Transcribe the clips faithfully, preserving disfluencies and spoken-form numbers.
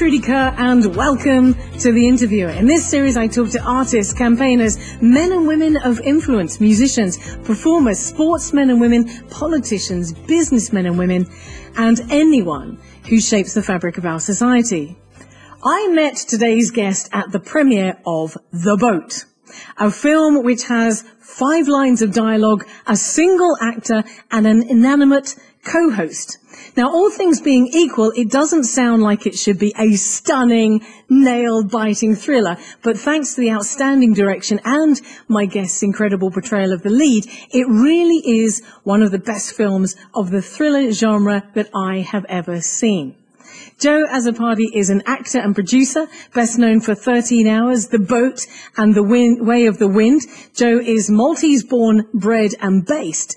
Trudy Kerr, and welcome to The Interviewer. In this series, I talk to artists, campaigners, men and women of influence, musicians, performers, sportsmen and women, politicians, businessmen and women, and anyone who shapes the fabric of our society. I met today's guest at the premiere of The Boat, a film which has five lines of dialogue, a single actor, and an inanimate co-host. Now, all things being equal, it doesn't sound like it should be a stunning, nail-biting thriller, but thanks to the outstanding direction and my guest's incredible portrayal of the lead, it really is one of the best films of the thriller genre that I have ever seen. Joe Azzopardi is an actor and producer, best known for thirteen hours, The Boat, and The Wind, Way of the Wind. Joe is Maltese-born, bred and based,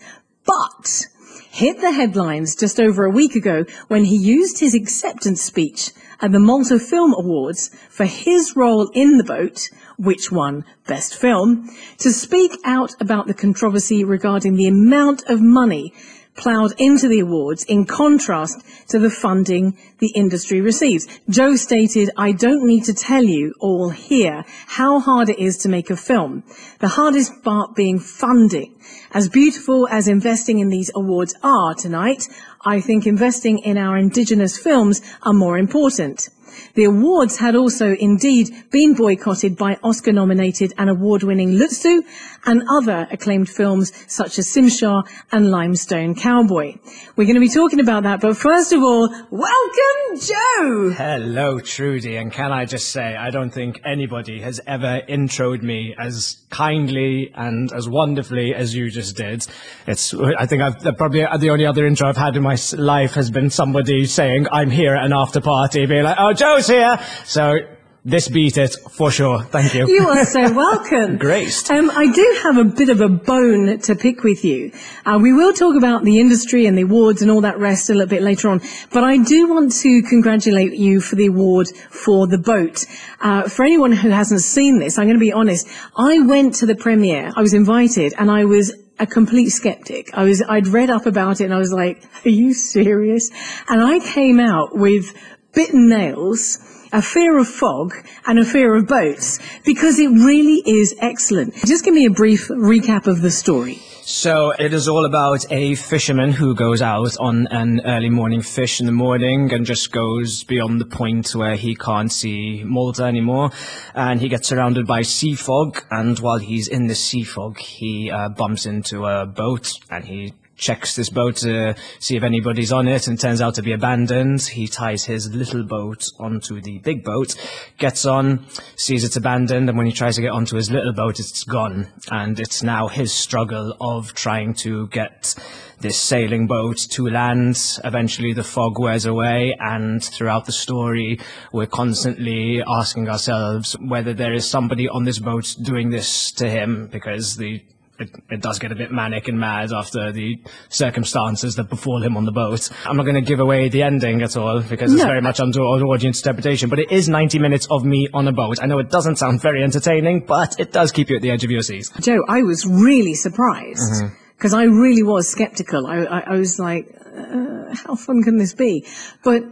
but hit the headlines just over a week ago when he used his acceptance speech at the Malta Film Awards for his role in The Boat, which won Best Film, to speak out about the controversy regarding the amount of money ploughed into the awards in contrast to the funding the industry receives. Joe stated, "I don't need to tell you all here how hard it is to make a film. The hardest part being funding. As beautiful as investing in these awards are tonight, I think investing in our indigenous films are more important." The awards had also indeed been boycotted by Oscar-nominated and award-winning Lutsu and other acclaimed films such as Simshar and Limestone Cowboy. We're going to be talking about that, but first of all, welcome, Joe! Hello, Trudy, and can I just say, I don't think anybody has ever introed me as kindly and as wonderfully as you just did. It's, I think I've probably the only other intro I've had in my life has been somebody saying, "I'm here at an after party," being like, "Oh, Joe's here." So this beat it for sure. Thank you. You are so welcome. Graced. Um, I do have a bit of a bone to pick with you. Uh, we will talk about the industry and the awards and all that rest a little bit later on. But I do want to congratulate you for the award for The Boat. Uh, for anyone who hasn't seen this, I'm going to be honest. I went to the premiere. I was invited, and I was a complete skeptic. I was, I'd read up about it, and I was like, "Are you serious?" And I came out with bitten nails, a fear of fog, and a fear of boats, because it really is excellent. Just give me a brief recap of the story. So it is all about a fisherman who goes out on an early morning fish in the morning and just goes beyond the point where he can't see Malta anymore, and he gets surrounded by sea fog, and while he's in the sea fog he uh, bumps into a boat, and he checks this boat to see if anybody's on it, and turns out to be abandoned. He ties his little boat onto the big boat, gets on, sees it's abandoned, and when he tries to get onto his little boat, it's gone. And it's now his struggle of trying to get this sailing boat to land. Eventually the fog wears away, and throughout the story we're constantly asking ourselves whether there is somebody on this boat doing this to him, because the It, it does get a bit manic and mad after the circumstances that befall him on the boat. I'm not going to give away the ending at all, because it's no. very much under audience interpretation, but it is ninety minutes of me on a boat. I know it doesn't sound very entertaining, but it does keep you at the edge of your seat. Joe, I was really surprised, because mm-hmm. I really was skeptical. I, I, I was like, uh, how fun can this be? But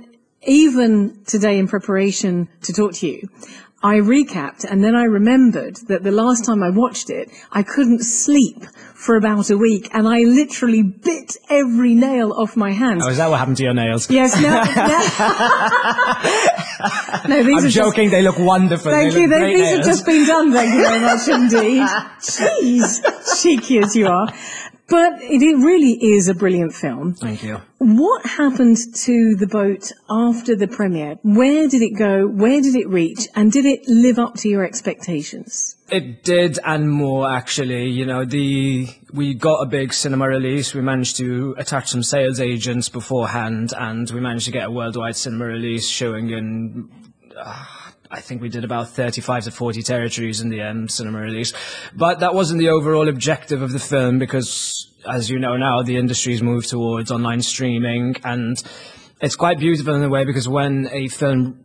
even today in preparation to talk to you, I recapped, and then I remembered that the last time I watched it, I couldn't sleep for about a week, and I literally bit every nail off my hands. Oh, is that what happened to your nails? Yes, no. no, no these I'm are joking, just, they look wonderful. Thank they you, look they, great these nails. have just been done, thank you very much indeed. Jeez, cheeky as you are. But it, it really is a brilliant film. Thank you. What happened to The Boat after the premiere? Where did it go? Where did it reach? And did it live up to your expectations? It did, and more, actually. You know, the we got a big cinema release. We managed to attach some sales agents beforehand, and we managed to get a worldwide cinema release showing in... Uh, I think we did about thirty-five to forty territories in the end, cinema release. But that wasn't the overall objective of the film, because, as you know now, the industry's moved towards online streaming, and it's quite beautiful in a way, because when a film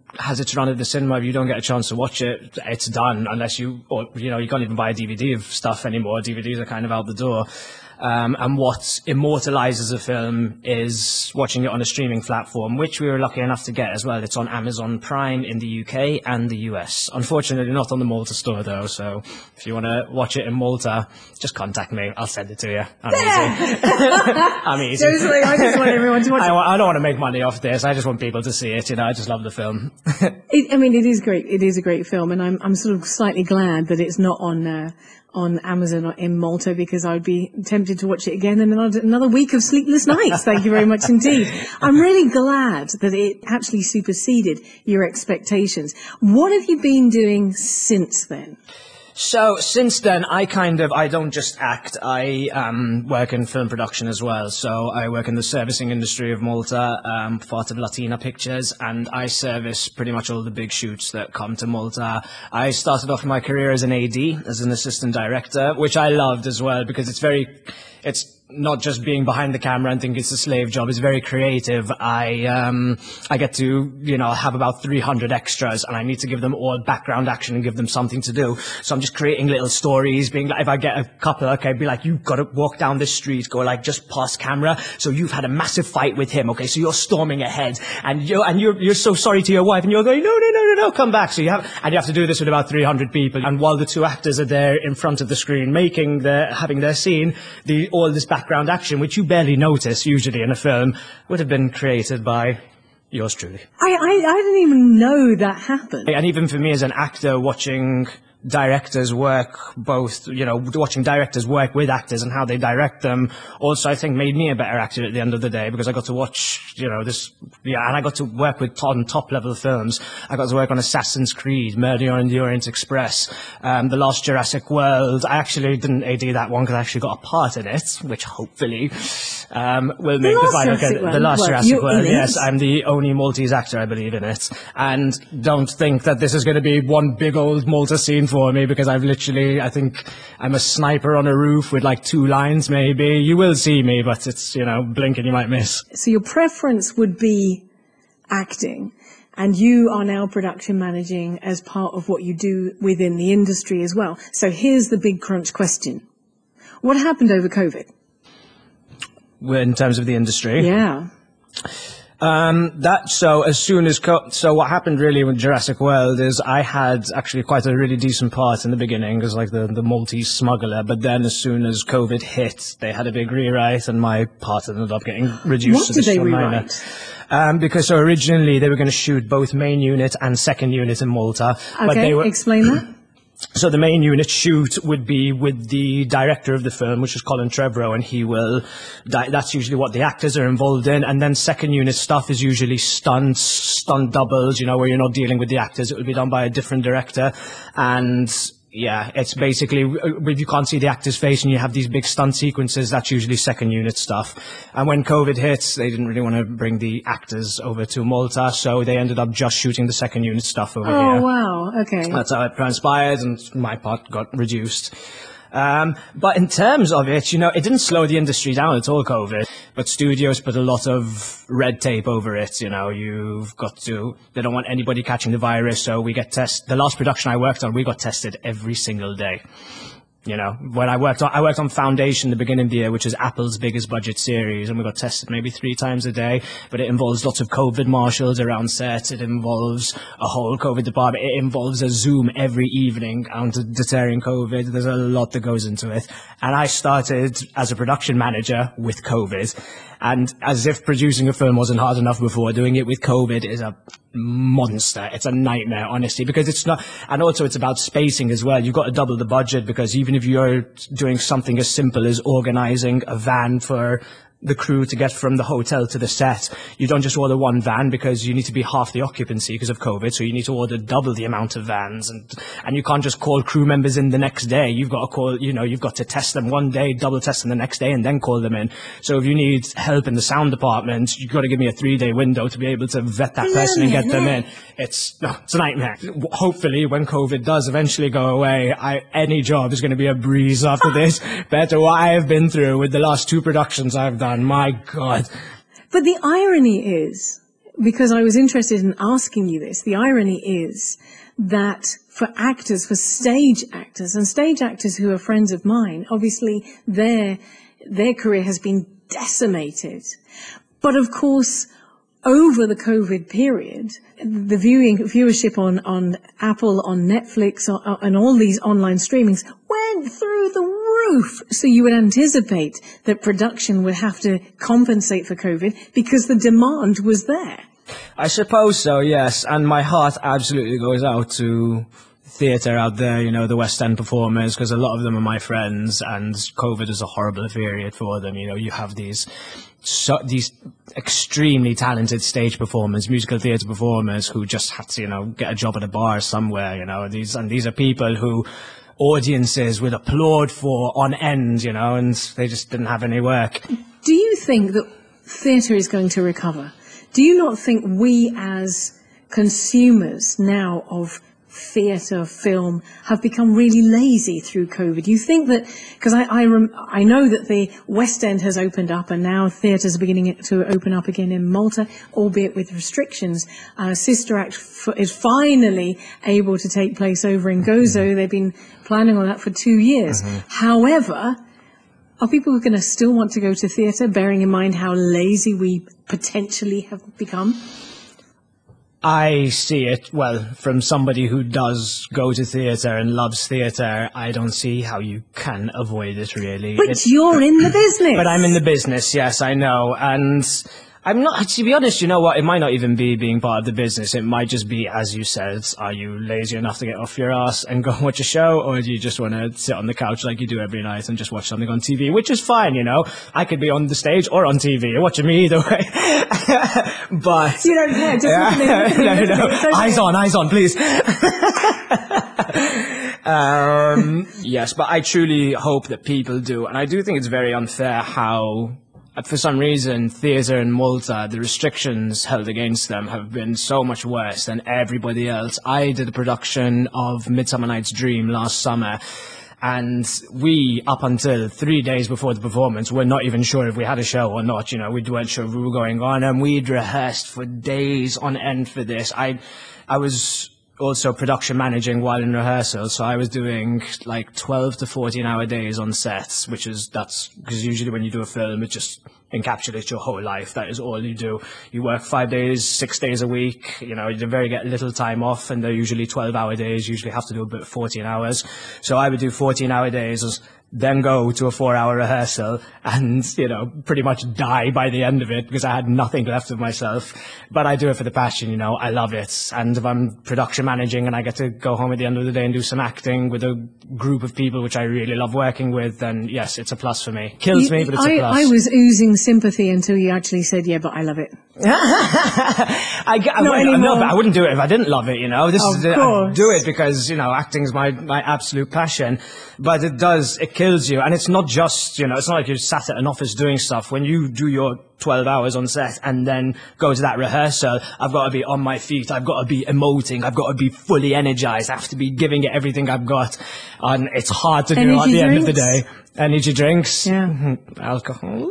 has its run at the cinema, if you don't get a chance to watch it, it's done unless you, or, you know, you can't even buy a D V D of stuff anymore. D V Ds are kind of out the door. Um, and what immortalizes a film is watching it on a streaming platform, which we were lucky enough to get as well. It's on Amazon Prime in the U K and the U S. Unfortunately, not on the Malta store, though. So if you want to watch it in Malta, just contact me. I'll send it to you. I'm easy. I'm easy. Seriously, I just want everyone to watch I, it. I don't want to make money off this. I just want people to see it. You know, I just love the film. It, I mean, it is great. It is a great film, and I'm I'm sort of slightly glad that it's not on uh, on Amazon or in Malta, because I would be tempted to watch it again and another another week of sleepless nights. Thank you very much indeed. I'm really glad that it actually superseded your expectations. What have you been doing since then? So since then, I kind of, I don't just act, I um, work in film production as well. So I work in the servicing industry of Malta, um, part of Latina Pictures, and I service pretty much all the big shoots that come to Malta. I started off my career as an A D, as an assistant director, which I loved as well, because it's very, it's not just being behind the camera and think it's a slave job. It's very creative. I um I get to, you know, have about three hundred extras, and I need to give them all background action and give them something to do. So I'm just creating little stories, being like, if I get a couple, okay, be like, you've got to walk down this street, go like just past camera. So you've had a massive fight with him. Okay, so you're storming ahead, and you're and you're you're so sorry to your wife, and you're going, no, no, no, no, no, come back. So you have and you have to do this with about three hundred people. And while the two actors are there in front of the screen making their having their scene, the all this background action, which you barely notice usually in a film, would have been created by yours truly. I, I, I didn't even know that happened. And even for me as an actor, watching directors work both, you know, watching directors work with actors and how they direct them also, I think, made me a better actor at the end of the day, because I got to watch, you know, this, yeah, and I got to work with on top level films. I got to work on Assassin's Creed, Murder on the Orient Express, um, The Lost Jurassic World. I actually didn't A D that one because I actually got a part in it, which hopefully um, will make the, the final Jurassic get, The Last well, Jurassic World. Yes, it. I'm the only Maltese actor, I believe, in it. And don't think that this is going to be one big old Malta scene for me, because I've literally, I think I'm a sniper on a roof with like two lines maybe. You will see me, but it's, you know, blink and you might miss. So your preference would be acting, and you are now production managing as part of what you do within the industry as well. So here's the big crunch question. What happened over COVID? In terms of the industry? Yeah. Um, that, so as soon as, co- so what happened really with Jurassic World is I had actually quite a really decent part in the beginning as like the, the Maltese smuggler, but then as soon as COVID hit, they had a big rewrite and my part ended up getting reduced. What to did this they one minor. rewrite? Um, because so originally they were going to shoot both main unit and second unit in Malta. Okay, but they were, explain that. So the main unit shoot would be with the director of the film, which is Colin Trevorrow, and he will, di- that's usually what the actors are involved in. And then second unit stuff is usually stunts, stunt doubles, you know, where you're not dealing with the actors. It will be done by a different director. And yeah, it's basically, if you can't see the actor's face and you have these big stunt sequences, that's usually second unit stuff. And when COVID hit, they didn't really want to bring the actors over to Malta, so they ended up just shooting the second unit stuff over Oh, here. wow. Okay. That's how it transpired, and my part got reduced. Um, but in terms of it, you know, it didn't slow the industry down at all, COVID, but studios put a lot of red tape over it. You know, you've got to, they don't want anybody catching the virus. So we get tested. The last production I worked on, we got tested every single day. You know, when I worked on, I worked on Foundation the beginning of the year, which is Apple's biggest budget series, and we got tested maybe three times a day, but it involves lots of COVID marshals around set. It involves a whole COVID department. It involves a Zoom every evening on to deterring COVID. There's a lot that goes into it. And I started as a production manager with COVID. And as if producing a film wasn't hard enough before, doing it with COVID is a monster. It's a nightmare, honestly, because it's not, and also it's about spacing as well. You've got to double the budget, because even if you're doing something as simple as organizing a van for the crew to get from the hotel to the set, you don't just order one van, because you need to be half the occupancy because of COVID. So you need to order double the amount of vans, and and you can't just call crew members in the next day. You've got to call, you know, you've got to test them one day, double test them the next day, and then call them in. So if you need help in the sound department, you've got to give me a three day window to be able to vet that person and get them in. It's, no, it's a nightmare. Hopefully when COVID does eventually go away, I, any job is going to be a breeze after this. Compared to what I have been through with the last two productions I've done. My God. But the irony is, because I was interested in asking you this, the irony is that for actors, for stage actors, and stage actors who are friends of mine, obviously their their career has been decimated. But of course, over the COVID period, the viewing viewership on, on Apple, on Netflix, on, and all these online streamings went through the roof. So you would anticipate that production would have to compensate for COVID because the demand was there. I suppose so, yes. And my heart absolutely goes out to theatre out there, you know, the West End performers, because a lot of them are my friends, and COVID is a horrible period for them. You know, you have these so, these extremely talented stage performers, musical theatre performers, who just had to, you know, get a job at a bar somewhere, you know. These and these are people who audiences would applaud for on end, you know, and they just didn't have any work. Do you think that theatre is going to recover? Do you not think we as consumers now of theatre, film, have become really lazy through COVID? Do you think that, because I I, rem, I know that the West End has opened up and now theatres are beginning to open up again in Malta, albeit with restrictions. Uh, Sister Act f- is finally able to take place over in Gozo. They've been planning on that for two years. Mm-hmm. However, are people going to still want to go to theatre, bearing in mind how lazy we potentially have become? I see it, well, from somebody who does go to theatre and loves theatre, I don't see how you can avoid it, really. But it's, you're in the business. But I'm in the business, yes, I know. And I'm not, to be honest, you know what, it might not even be being part of the business. It might just be, as you said, are you lazy enough to get off your ass and go and watch a show, or do you just want to sit on the couch like you do every night and just watch something on T V, which is fine, you know. I could be on the stage or on T V. You're watching me either way. But you don't care, just yeah, no, no, okay. Eyes on, eyes on, please. um, yes, but I truly hope that people do, and I do think it's very unfair how, for some reason, theatre in Malta, the restrictions held against them have been so much worse than everybody else. I did a production of Midsummer Night's Dream last summer, and we, up until three days before the performance, were not even sure if we had a show or not. You know, we weren't sure if we were going on, and we'd rehearsed for days on end for this. I, I was also production managing while in rehearsal, so I was doing like twelve to fourteen hour days on sets, which is, that's, because usually when you do a film, it just encapsulates your whole life. That is all you do. You work five days, six days a week, you know, you very get little time off, and they're usually twelve hour days, usually have to do about fourteen hours. So I would do fourteen hour days, then go to a four hour rehearsal and, you know, pretty much die by the end of it because I had nothing left of myself. But I do it for the passion, you know, I love it. And if I'm production managing and I get to go home at the end of the day and do some acting with a group of people which I really love working with, then yes, it's a plus for me. Kills you, me, but it's I, a plus. I was oozing sympathy until you actually said, yeah, but I love it. I, I, Not I, anymore. no, but I wouldn't do it if I didn't love it, you know. This of is I course. do it because, you know, acting is my, my absolute passion. But it does, it kills you. And it's not just, you know, it's not like you're sat at an office doing stuff. When you do your twelve hours on set and then go to that rehearsal, I've got to be on my feet. I've got to be emoting. I've got to be fully energized. I have to be giving it everything I've got. And it's hard to do Energy at the drinks? end of the day. Energy drinks. Yeah. Alcohol.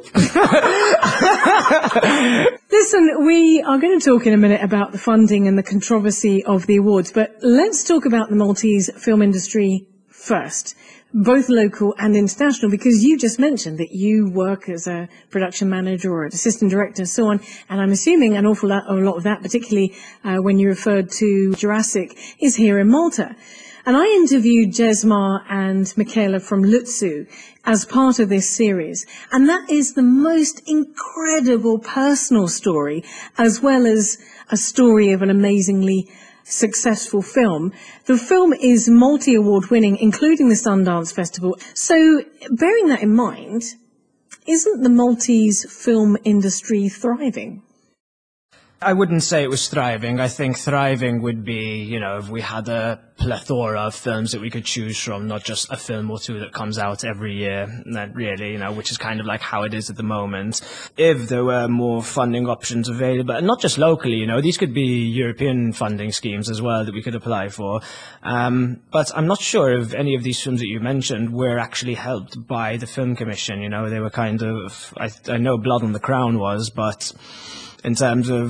Listen, we are going to talk in a minute about the funding and the controversy of the awards, but let's talk about the Maltese film industry first, both local and international, because you just mentioned that you work as a production manager or an assistant director and so on, and I'm assuming an awful lot, a lot of that, particularly uh, when you referred to Jurassic, is here in Malta. And I interviewed Jesma and Michaela from Lutsu as part of this series. And that is the most incredible personal story, as well as a story of an amazingly successful film. The film is multi-award winning, including the Sundance Festival. So bearing that in mind, isn't the Maltese film industry thriving? I wouldn't say it was thriving. I think thriving would be, you know, if we had a plethora of films that we could choose from, not just a film or two that comes out every year, that really, you know, which is kind of like how it is at the moment. If there were more funding options available, and not just locally, you know, these could be European funding schemes as well that we could apply for. Um, but I'm not sure if any of these films that you mentioned were actually helped by the Film Commission. You know, they were kind of, I, I know Blood on the Crown was, but in terms of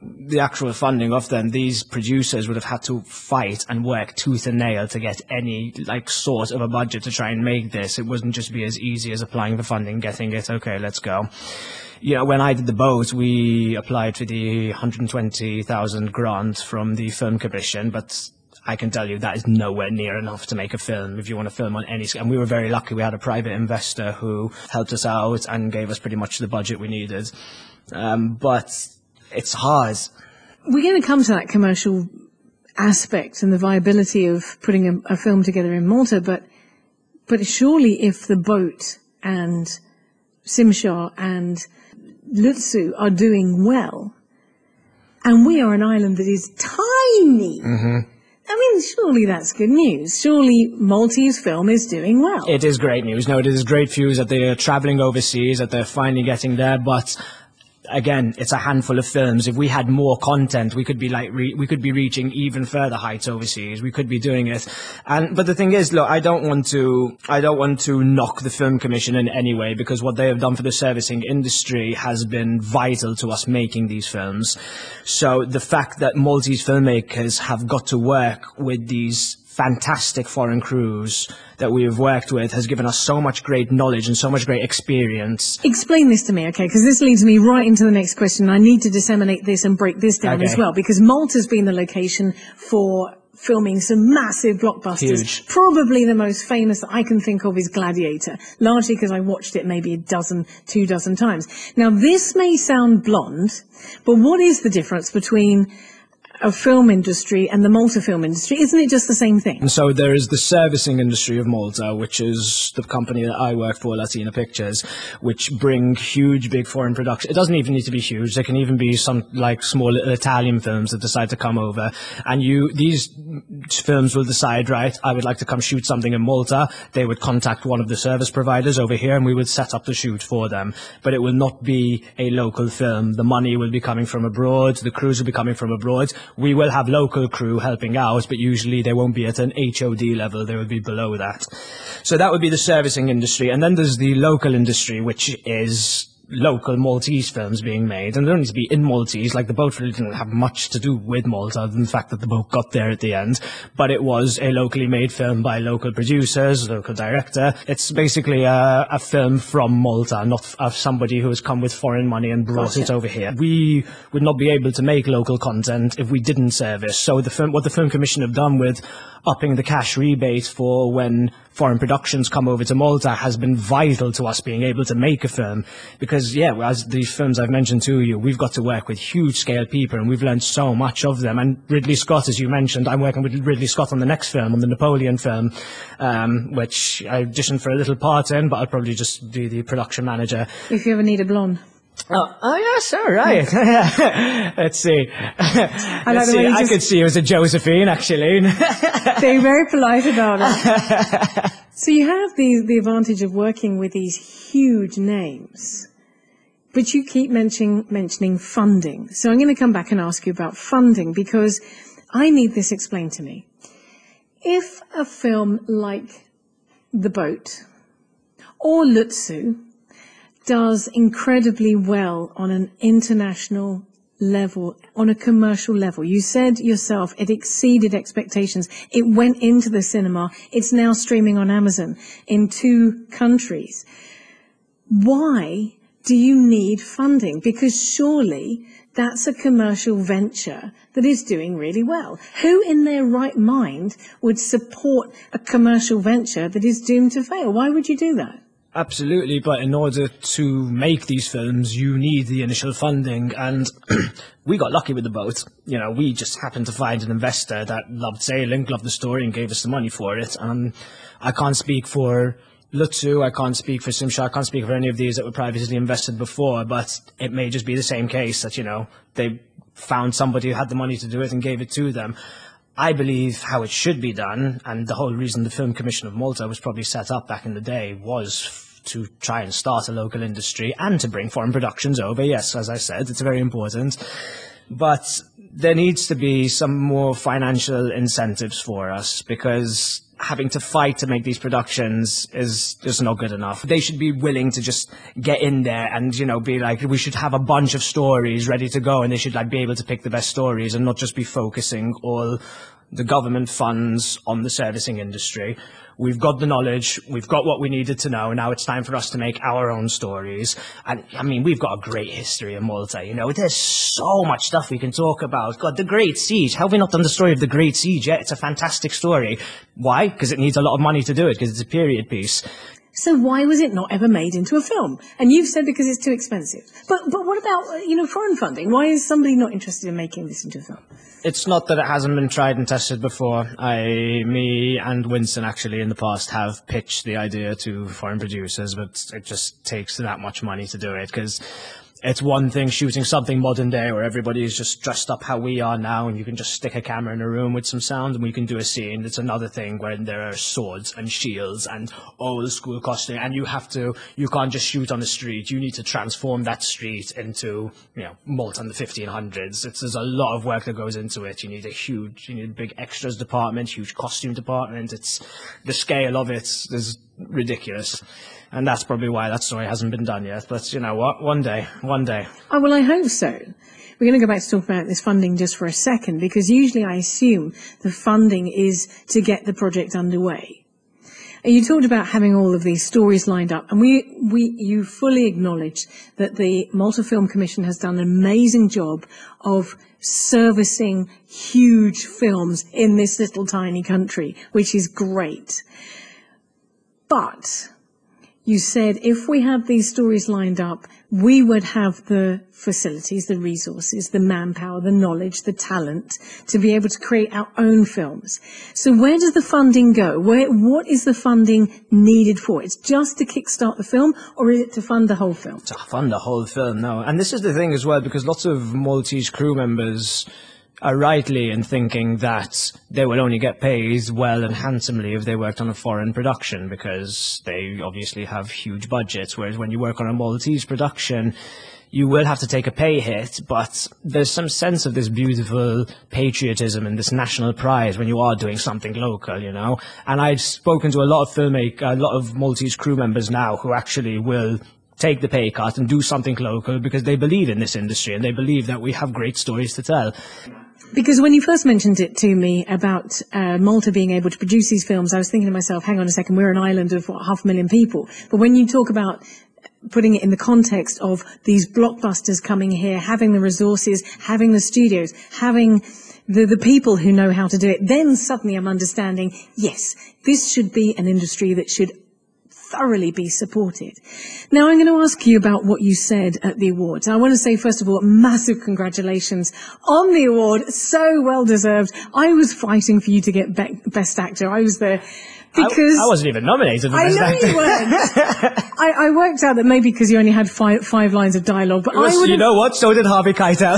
the actual funding of them, these producers would have had to fight and work tooth and nail to get any like sort of a budget to try and make this. It wouldn't just be as easy as applying for funding, getting it, okay, let's go. You know, when I did the boat, we applied for the one hundred twenty thousand grant from the Film Commission, but I can tell you that is nowhere near enough to make a film if you want to film on any scale. And we were very lucky. We had a private investor who helped us out and gave us pretty much the budget we needed. Um, but it's hard. We're going to come to that commercial aspect and the viability of putting a, a film together in Malta, but but surely if the boat and Simshar and Lutsu are doing well, and we are an island that is tiny, mm-hmm. I mean, surely that's good news. Surely Maltese film is doing well. It is great news. No, it is great news that they're traveling overseas, that they're finally getting there, but again, it's a handful of films. If we had more content, we could be like, re- we could be reaching even further heights overseas. We could be doing it. And, but the thing is, look, I don't want to, I don't want to knock the Film Commission in any way, because what they have done for the servicing industry has been vital to us making these films. So the fact that Maltese filmmakers have got to work with these fantastic foreign crews that we have worked with has given us so much great knowledge and so much great experience. Explain this to me, okay, because this leads me right into the next question. I need to disseminate this and break this down okay. as well, because Malta's been the location for filming some massive blockbusters. Huge. Probably the most famous that I can think of is Gladiator, largely because I watched it maybe a dozen, two dozen times. Now, this may sound blonde, but what is the difference between a film industry and the Malta film industry? Isn't it just the same thing? And so there is the servicing industry of Malta, which is the company that I work for, Latina Pictures, which bring huge, big foreign production. It doesn't even need to be huge. There can even be some like small little Italian films that decide to come over, and you these films will decide, right, I would like to come shoot something in Malta. They would contact one of the service providers over here, and we would set up the shoot for them. But it will not be a local film. The money will be coming from abroad. The crews will be coming from abroad. We will have local crew helping out, but usually they won't be at an H O D level. They will be below that. So that would be the servicing industry. And then there's the local industry, which is local Maltese films being made. And they don't need to be in Maltese. Like, the boat really didn't have much to do with Malta, other than the fact that the boat got there at the end. But it was a locally made film by local producers, local director. It's basically a, a film from Malta, not of somebody who has come with foreign money and brought gotcha. It over here. We would not be able to make local content if we didn't service. So the film, what the Film Commission have done with upping the cash rebate for when foreign productions come over to Malta has been vital to us being able to make a film. Because, yeah, as the films I've mentioned to you, we've got to work with huge scale people, and we've learned so much of them. And Ridley Scott, as you mentioned, I'm working with Ridley Scott on the next film, on the Napoleon film, um, which I auditioned for a little part in, but I'll probably just be the production manager. If you ever need a blonde. Oh, oh yes, all right. Let's see. I, Let's see. I could see you as a Josephine, actually. They're very polite about it. So you have the, the advantage of working with these huge names, but you keep mentioning, mentioning funding. So I'm going to come back and ask you about funding, because I need this explained to me. If a film like The Boat or Lutsu does incredibly well on an international level, on a commercial level. You said yourself it exceeded expectations. It went into the cinema. It's now streaming on Amazon in two countries. Why do you need funding? Because surely that's a commercial venture that is doing really well. Who in their right mind would support a commercial venture that is doomed to fail? Why would you do that? Absolutely, but in order to make these films, you need the initial funding, and we got lucky with The Boat. You know, we just happened to find an investor that loved sailing, loved the story, and gave us the money for it. And I can't speak for Lutsu, I can't speak for Simshar, I can't speak for any of these that were previously invested before, but it may just be the same case that, you know, they found somebody who had the money to do it and gave it to them. I believe how it should be done, and the whole reason the Film Commission of Malta was probably set up back in the day was to try and start a local industry and to bring foreign productions over. Yes, as I said, it's very important. But there needs to be some more financial incentives for us, because having to fight to make these productions is just not good enough. They should be willing to just get in there and, you know, be like, we should have a bunch of stories ready to go, and they should like be able to pick the best stories and not just be focusing all the government funds on the servicing industry. We've got the knowledge, we've got what we needed to know, now it's time for us to make our own stories. And, I mean, we've got a great history in Malta, you know, there's so much stuff we can talk about. God, the Great Siege, how have we not done the story of the Great Siege yet? It's a fantastic story. Why? Because it needs a lot of money to do it, because it's a period piece. So why was it not ever made into a film? And you've said because it's too expensive. But but what about, you know, foreign funding? Why is somebody not interested in making this into a film? It's not that it hasn't been tried and tested before. I, me and Winston actually in the past have pitched the idea to foreign producers, but it just takes that much money to do it, because it's one thing shooting something modern day where everybody is just dressed up how we are now and you can just stick a camera in a room with some sound and we can do a scene. It's another thing when there are swords and shields and old school costume, and you have to, you can't just shoot on the street. You need to transform that street into, you know, Malta in the fifteen hundreds. It's, there's a lot of work that goes into it. You need a huge, you need a big extras department, huge costume department. It's, the scale of it is ridiculous. And that's probably why that story hasn't been done yet. But you know what? One day, one day. Oh, well, I hope so. We're going to go back to talk about this funding just for a second, because usually I assume the funding is to get the project underway. And you talked about having all of these stories lined up, and we, we, you fully acknowledge that the Malta Film Commission has done an amazing job of servicing huge films in this little tiny country, which is great. But you said if we had these stories lined up, we would have the facilities, the resources, the manpower, the knowledge, the talent to be able to create our own films. So where does the funding go? Where, what is the funding needed for? It's just to kickstart the film, or is it to fund the whole film? To fund the whole film, no. And this is the thing as well, because lots of Maltese crew members are rightly in thinking that they will only get paid well and handsomely if they worked on a foreign production, because they obviously have huge budgets, whereas when you work on a Maltese production, you will have to take a pay hit, but there's some sense of this beautiful patriotism and this national pride when you are doing something local, you know. And I've spoken to a lot of filmmakers, a lot of Maltese crew members now who actually will take the pay cut and do something local because they believe in this industry and they believe that we have great stories to tell. Because when you first mentioned it to me about uh, Malta being able to produce these films, I was thinking to myself, hang on a second, we're an island of what, half a million people. But when you talk about putting it in the context of these blockbusters coming here, having the resources, having the studios, having the, the people who know how to do it, then suddenly I'm understanding, yes, this should be an industry that should thoroughly be supported. Now I'm going to ask you about what you said at the awards. I want to say, first of all, massive congratulations on the award. So well deserved. I was fighting for you to get be- Best Actor. I was there because... I, I wasn't even nominated for Best Actor. I know Actor. you weren't. I, I worked out that maybe because you only had five, five lines of dialogue, but was, I would You know what? So did Harvey Keitel.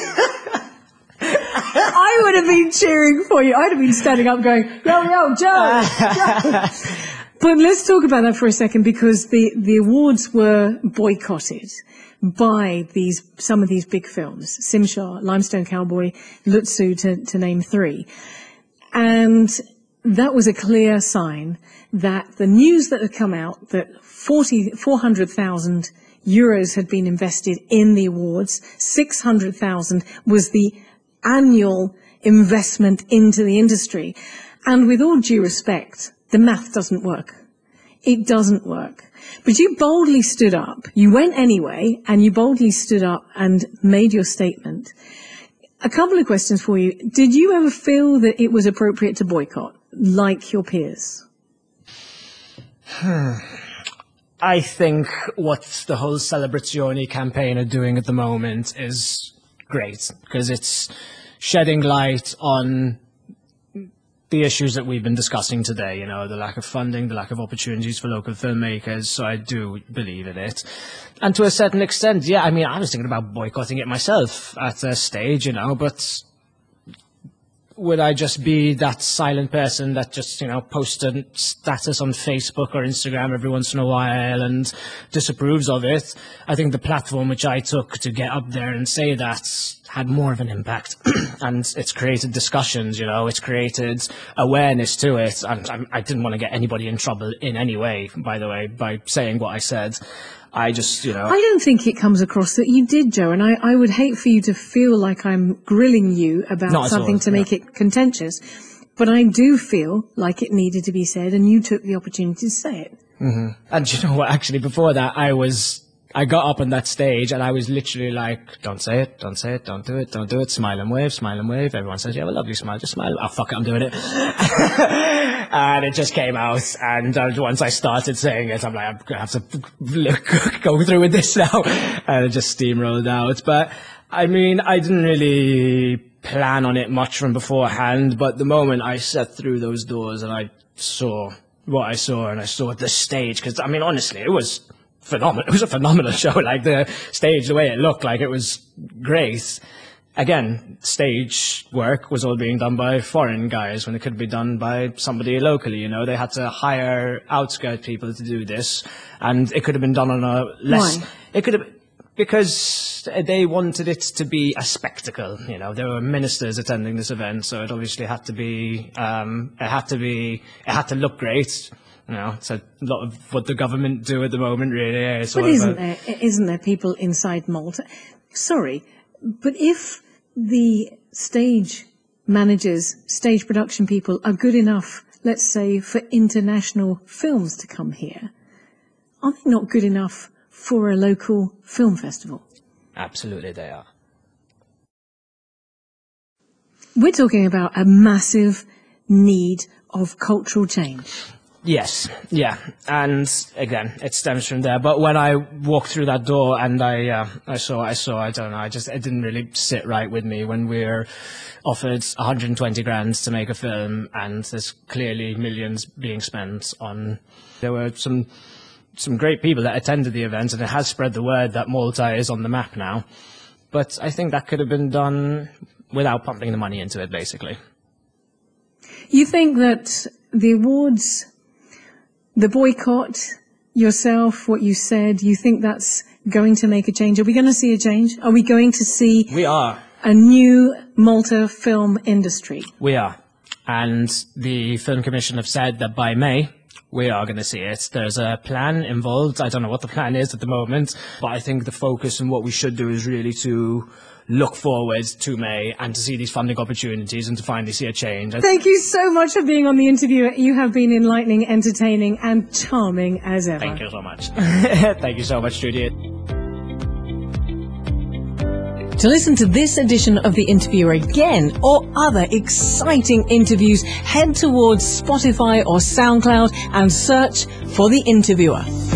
I would have been cheering for you. I'd have been standing up going, yo, yo, Joe, Joe. But let's talk about that for a second, because the, the awards were boycotted by these, some of these big films, Simshar, Limestone Cowboy, Lutsu, to, to name three. And that was a clear sign that the news that had come out that forty, four hundred thousand euros had been invested in the awards, six hundred thousand was the annual investment into the industry. And with all due respect, the math doesn't work. It doesn't work. But you boldly stood up. You went anyway, and you boldly stood up and made your statement. A couple of questions for you. Did you ever feel that it was appropriate to boycott, like your peers? I think what the whole Celebrazioni campaign are doing at the moment is great, because it's shedding light on the issues that we've been discussing today, you know, the lack of funding, the lack of opportunities for local filmmakers, so I do believe in it. And to a certain extent, yeah, I mean, I was thinking about boycotting it myself at a stage, you know, but would I just be that silent person that just, you know, posts a status on Facebook or Instagram every once in a while and disapproves of it? I think the platform which I took to get up there and say that had more of an impact. And it's created discussions, you know, it's created awareness to it. And I, I didn't want to get anybody in trouble in any way, by the way, by saying what I said. I just, you know... I don't think it comes across that you did, Joe, and I, I would hate for you to feel like I'm grilling you about something to make it contentious. But I do feel like it needed to be said, and you took the opportunity to say it. Mm-hmm. And you know what, actually, before that, I was... I got up on that stage and I was literally like, don't say it, don't say it, don't do it, don't do it, smile and wave, smile and wave. Everyone says, you have a lovely smile, just smile. Oh, fuck it, I'm doing it. And it just came out. And uh, once I started saying it, I'm like, I'm going to have to look, go through with this now. And it just steamrolled out. But, I mean, I didn't really plan on it much from beforehand. But the moment I stepped through those doors and I saw what I saw and I saw the stage, because, I mean, honestly, it was... phenomenal. It was a phenomenal show. Like the stage, the way it looked, like it was great. Again, stage work was all being done by foreign guys when it could be done by somebody locally. You know, they had to hire outskirt people to do this, and it could have been done on a less. Why? It could have because they wanted it to be a spectacle. You know, there were ministers attending this event, so it obviously had to be. Um, it had to be. It had to look great. You know, it's a lot of what the government do at the moment, really. It's but isn't there, isn't there people inside Malta? Sorry, but if the stage managers, stage production people are good enough, let's say, for international films to come here, are they not good enough for a local film festival? Absolutely, they are. We're talking about a massive need of cultural change. Yes, yeah, and again, it stems from there. But when I walked through that door and I, uh, I saw, I saw, I don't know, I just, it didn't really sit right with me when we're offered one hundred twenty grand to make a film, and there's clearly millions being spent on. There were some, some great people that attended the event, and it has spread the word that Malta is on the map now. But I think that could have been done without pumping the money into it, basically. You think that the awards, the boycott, yourself, what you said, you think that's going to make a change? Are we going to see a change? Are we going to see we are. a new Malta film industry? We are. And the Film Commission have said that by May, we are going to see it. There's a plan involved. I don't know what the plan is at the moment, but I think the focus and what we should do is really to look forward to May and to see these funding opportunities and to finally see a change. Thank you so much for being on The Interview. You have been enlightening, entertaining and charming as ever. Thank you so much. Thank you so much, Judy. To listen to this edition of The Interview again or other exciting interviews, head towards Spotify or SoundCloud and search for The Interviewer.